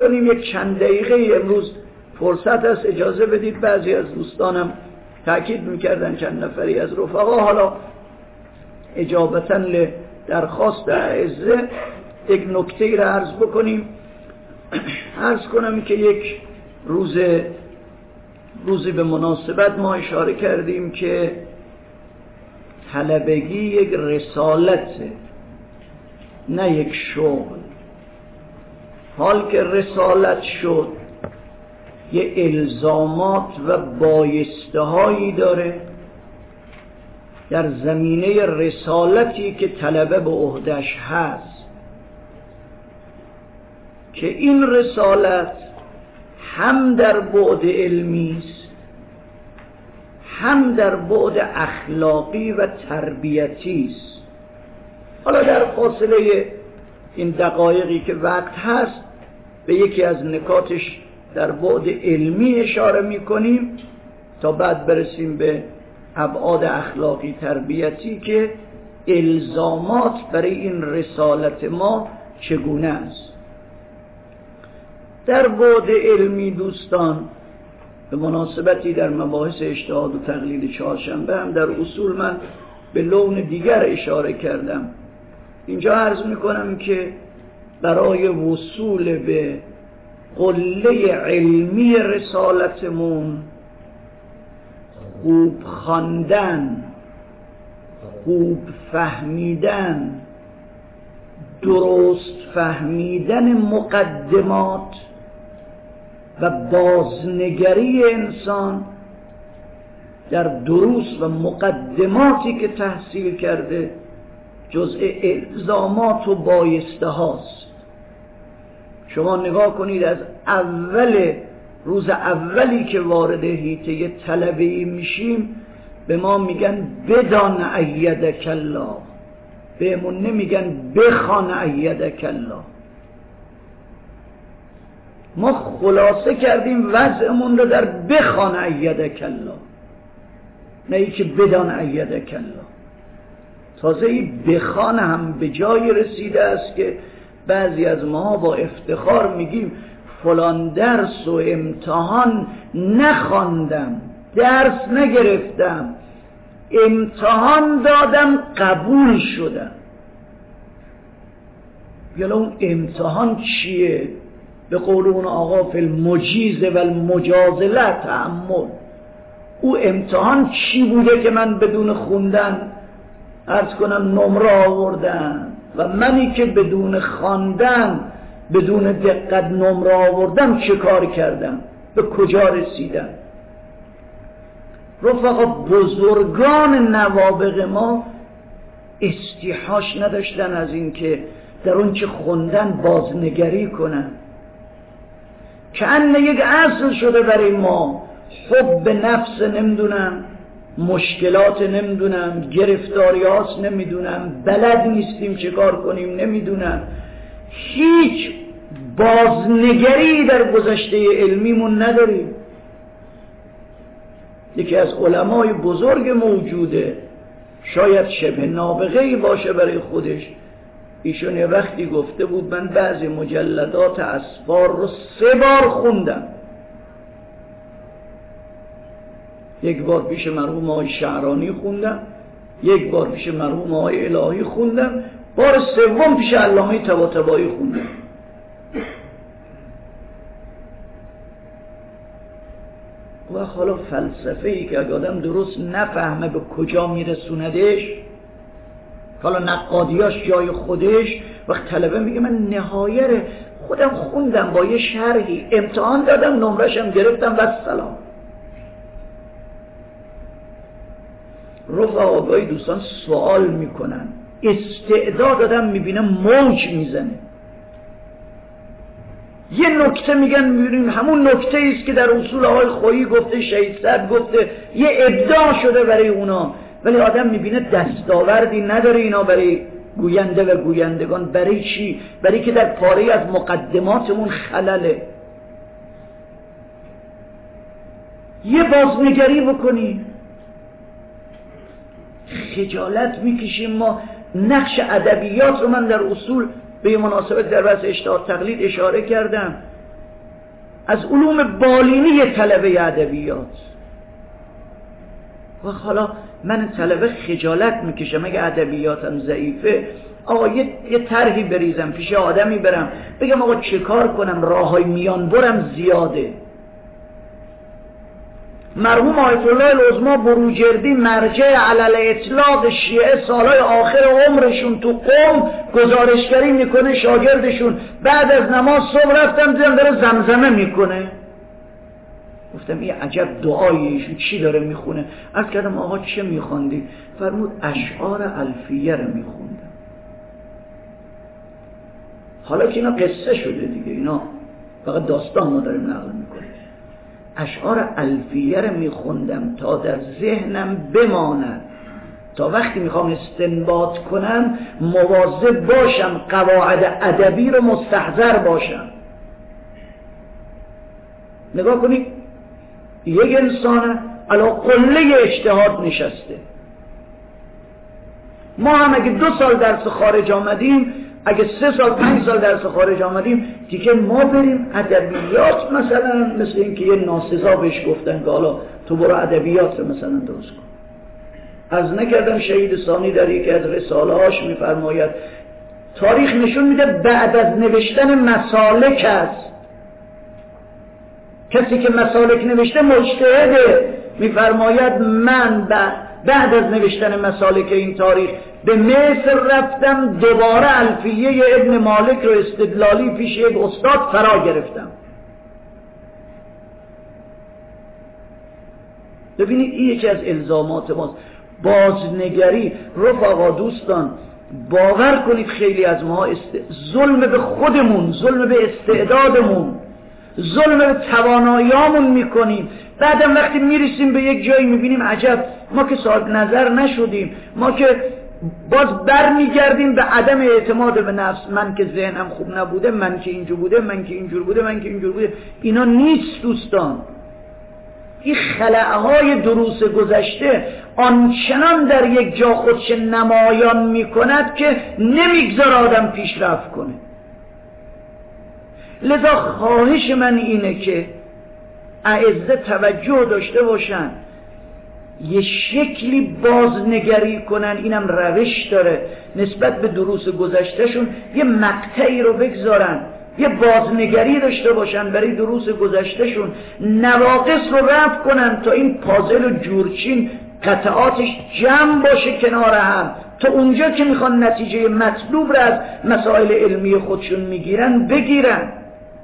یک چند دقیقه امروز فرصت است، اجازه بدید. بعضی از دوستانم تأکید میکردن، چند نفری از رفقا، حالا اجابتا درخواست اعزه یک نکته را عرض بکنیم. عرض کنم که یک روزی به مناسبت ما اشاره کردیم که طلبگی یک رسالته، نه یک شغل. حال که رسالت شد یه الزامات و بایسته‌هایی داره در زمینه رسالتی که طلبه به عهده‌اش هست، که این رسالت هم در بعد علمی است، هم در بعد اخلاقی و تربیتی است. حالا در فاصله این دقایقی که وقت هست به یکی از نکاتش در بعد علمی اشاره می‌کنیم تا بعد برسیم به ابعاد اخلاقی تربیتی که الزامات برای این رسالت ما چگونه است. در بعد علمی دوستان، به مناسبتی در مباحث اجتهاد و تقلید چهارشنبه هم در اصول من به لون دیگر اشاره کردم. اینجا عرض میکنم که برای وصول به قله علمی رسالتمون خوب خواندن، خوب فهمیدن، درست فهمیدن مقدمات و بازنگری انسان در دروس و مقدماتی که تحصیل کرده جزء الزامات و بایسته هاست. شما نگاه کنید، از روز اولی که وارد حیطه طلبه‌ای میشیم به ما میگن بدان ایدک الله، بهمون نمیگن بخوان ایدک الله. ما خلاصه کردیم وضعمون رو در بخوان ایدک الله، نه ای که بدان ایدک الله. تازه ای بخوان هم به جای رسیده است که بعضی از ما با افتخار میگیم فلان درس و امتحان نخواندم، درس نگرفتم، امتحان دادم قبول شدم. یالا اون امتحان چیه؟ به قول اون آقا فی المجیز و المجازله تأمل. او امتحان چی بوده که من بدون خوندن عرض کنم نمره آوردم، و منی که بدون خواندن بدون دقت نمره آوردم چه کار کردم، به کجا رسیدم؟ رفقا، بزرگان نوابغ ما استیحاش نداشتن از این که در اون چه خوندن بازنگری کنن. که انه یک اصل شده برای ما، حب نفس نمیدونم، مشکلات نمیدونم، گرفتاری هاست نمیدونم، بلد نیستیم چه کار کنیم نمیدونم، هیچ بازنگری در گذشته علمیمون نداریم. یکی از علمای بزرگ موجوده، شاید شبه نابغه‌ای باشه برای خودش، ایشون یه وقتی گفته بود من بعضی مجلدات اسفار رو 3 بار خوندم. یک بار پیش مرحوم آقای شعرانی خوندم، یک بار پیش مرحوم آقای الهی خوندم، بار 3 پیش علامه طباطبایی خوندم. و حالا فلسفه‌ای که اگه آدم درست نفهمه به کجا میرسوندش، حالا نقادیاش جای خودش، وقت طلبه میگه من نهایه خودم خوندم با یه شرحی، امتحان دادم نمرشم گرفتم و سلام. رفقا آگاهی دوستان سوال میکنن، استعداد آدم میبینه موج میزنه. یه نکته میگن میبینیم همون نکته ایست که در اصول آقای خویی گفته، شهید سعد گفته، یه ابداع شده برای اونا، ولی آدم میبینه دستاوردی نداره اینا برای گوینده و گویندگان. برای چی؟ برای که در پاره از مقدماتمون خلله. یه بازنگری بکنی. خجالت میکشیم ما. نقش ادبیات رو من در اصول به مناسبت در بحث اجتهاد تقلید اشاره کردم. از علوم بالینی طلبه ادبیات. و حالا من طلبه خجالت میکشم اگه ادبیاتم ضعیفه، آقا یه طرحی بریزم پیش آدمی برم بگم آقا چه کار کنم، راههای میان برم زیاده. مرحوم آیت الله العظمی بروجردی مرجع علل اطلاق شیعه سالهای آخر عمرشون تو قم گزارشگری میکنه شاگردشون بعد از نماز صبح رفتم دیدم داره زمزمه میکنه. گفتم این عجب دعایی ایشون چی داره میخونه؟ عرض کردم آقا چه میخوندی؟ فرمود اشعار الفیه رو میخوندم. حالا که اینا قصه شده دیگه، اینا فقط داستان ما داریم نقل میکنیم. اشعار الفیه رو میخوندم تا در ذهنم بماند، تا وقتی میخوام استنباط کنم مواظب باشم قواعد ادبی رو مستحضر باشم. نگاه کنید یک انسان علی قله اجتهاد نشسته. ما هم اگه 2 سال درس خارج آمدیم، اگه 3 سال 5 سال درس خارج آمدیم دیگه ما بریم ادبیات، مثلا مثل این که یه ناسزا بهش گفتن که حالا تو برو ادبیات رو مثلا درست کن. از نکردم شهید ثانی در یکی از رساله هاش میفرماید تاریخ نشون میده بعد از نوشتن مسالک است. کسی که مسالک نوشته مجتهده. میفرماید من بعد از نوشتن مسالک این تاریخ به مصر رفتم، دوباره الفیه ابن مالک رو استدلالی پیش یک استاد فرا گرفتم. ببینید این یکی از الزامات ماست. بازنگری. رفقا دوستان باور کنید خیلی از ما ظلم به خودمون، ظلم به استعدادمون، ظلم به تواناییامون میکنیم. بعدم وقتی میرسیم به یک جایی میبینیم عجب ما که صاحب نظر نشدیم، ما که باز برمیگردیم به عدم اعتماد به نفس. من که ذهنم خوب نبوده، من که اینجور بوده، من که اینجور بوده، من که اینجور بوده. اینا نیست دوستان. این خلأهای دروس گذشته آنچنان در یک جا خودش نمایان میکند که نمیگذار آدم پیشرفت کنه. لذا خواهش من اینه که اعزه توجه داشته باشن، یه شکلی بازنگری کنن. اینم روش داره. نسبت به دروس گذشتهشون یه مقطعی رو بگذارن، یه بازنگری داشته باشن برای دروس گذشتهشون، نواقص رو رفع کنن تا این پازل و جورچین قطعاتش جمع باشه کنار هم، تا اونجا که میخوان نتیجه مطلوب رو از مسائل علمی خودشون میگیرن بگیرن.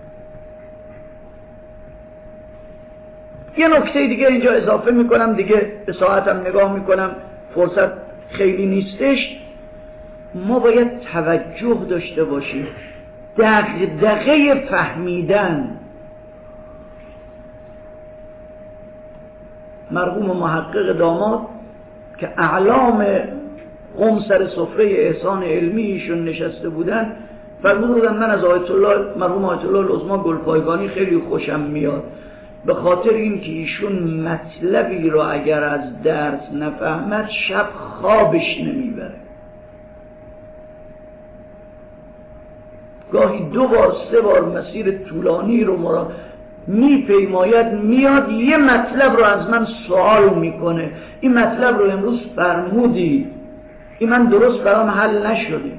یه نکته دیگه اینجا اضافه میکنم، دیگه به ساعتم نگاه میکنم فرصت خیلی نیستش. ما باید توجه داشته باشیم. دغدغه فهمیدن. مرحوم محقق داماد که اعلام قم سر سفره احسان علمی ایشون نشسته بودن فرمودن من از مرحوم آیت الله العظمی گلپایگانی خیلی خوشم میاد، به خاطر این که ایشون مطلبی رو اگر از درس نفهمد شب خوابش نمیبره. گاهی 2 بار 3 بار مسیر طولانی رو مرا میپیماید، میاد یه مطلب رو از من سوال میکنه، این مطلب رو امروز فرمودی، این من درست برام حل نشده.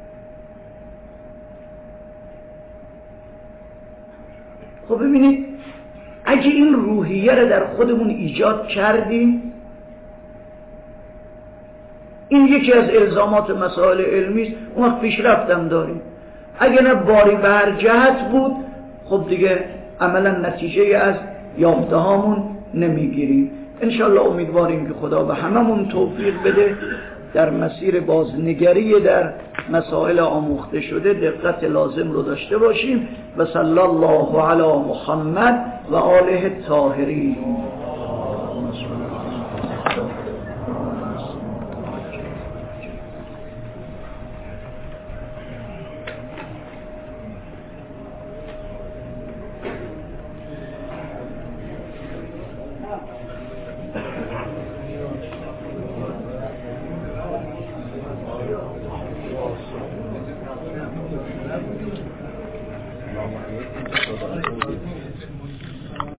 خب ببینید اگه این روحیه رو در خودمون ایجاد کردیم، این یکی از الزامات مسائل علمی است، اون وقت پیشرفتم داریم. اگه نه باری به هر جهت بود، خب دیگه عملا نتیجه از یافته هامون نمیگیریم. انشالله امیدواریم که خدا به هممون توفیق بده در مسیر بازنگری در مسائل آموخته شده دقت لازم رو داشته باشیم. و صلی الله علی محمد و آله الطاهرین.